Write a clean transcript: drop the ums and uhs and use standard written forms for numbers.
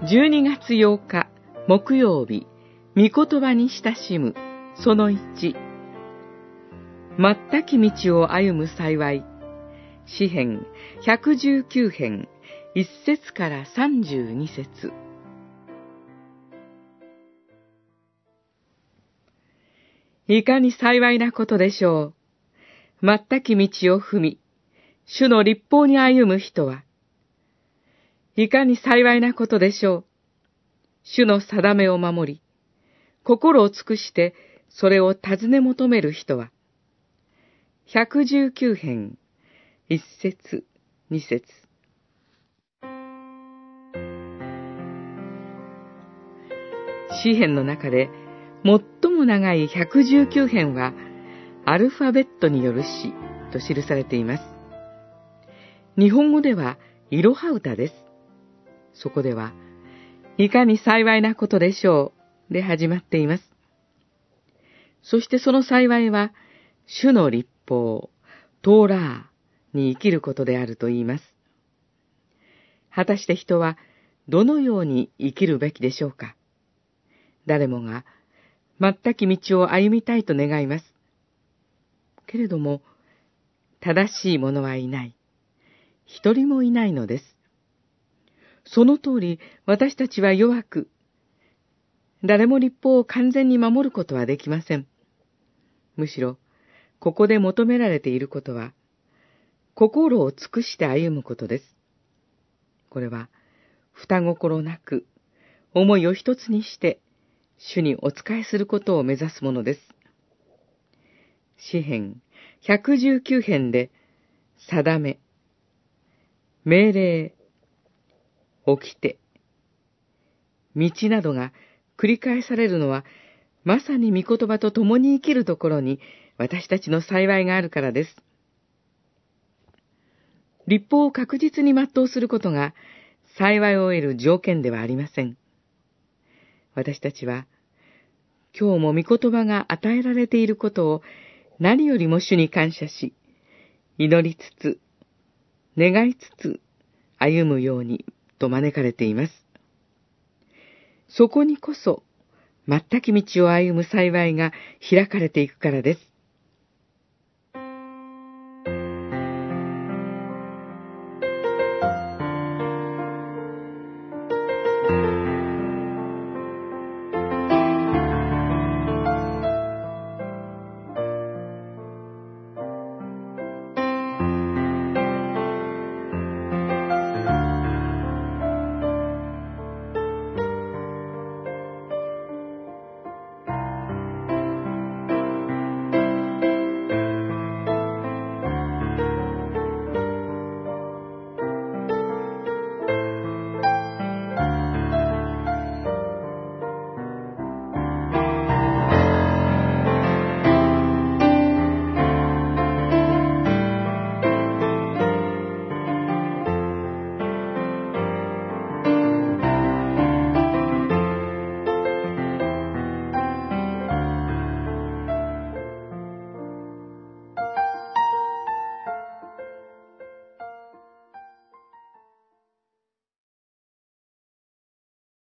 12月8日木曜日、御言葉に親しむその1。全き道を歩む幸い。詩編119編1節から32節。いかに幸いなことでしょう。全き道を踏み、主の律法に歩む人は。いかに幸いなことでしょう。主の定めを守り、心を尽くしてそれを尋ね求める人は。119編、1節、2節。詩編の中で最も長い119編は、アルファベットによる詩と記されています。日本語では、いろは歌です。そこでは、いかに幸いなことでしょう、で始まっています。そしてその幸いは、主の律法、トーラーに生きることであると言います。果たして人は、どのように生きるべきでしょうか。誰もが、全き道を歩みたいと願います。けれども、正しい者はいない。一人もいないのです。その通り、私たちは弱く、誰も律法を完全に守ることはできません。むしろ、ここで求められていることは、心を尽くして歩むことです。これは、二心なく、思いを一つにして、主にお仕えすることを目指すものです。詩編119編で、定め、命令、起きて、道などが繰り返されるのは、まさに御言葉と共に生きるところに私たちの幸いがあるからです。律法を確実に全うすることが幸いを得る条件ではありません。私たちは、今日も御言葉が与えられていることを何よりも主に感謝し、祈りつつ、願いつつ歩むようにと招かれています。そこにこそ、全き道を歩む幸いが開かれていくからです。